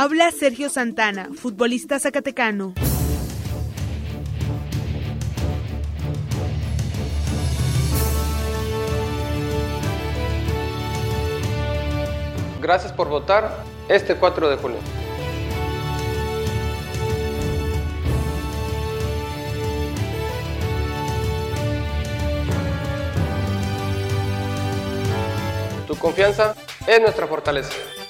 Habla Sergio Santana, futbolista zacatecano. Gracias por votar este 4 de julio. Tu confianza es nuestra fortaleza.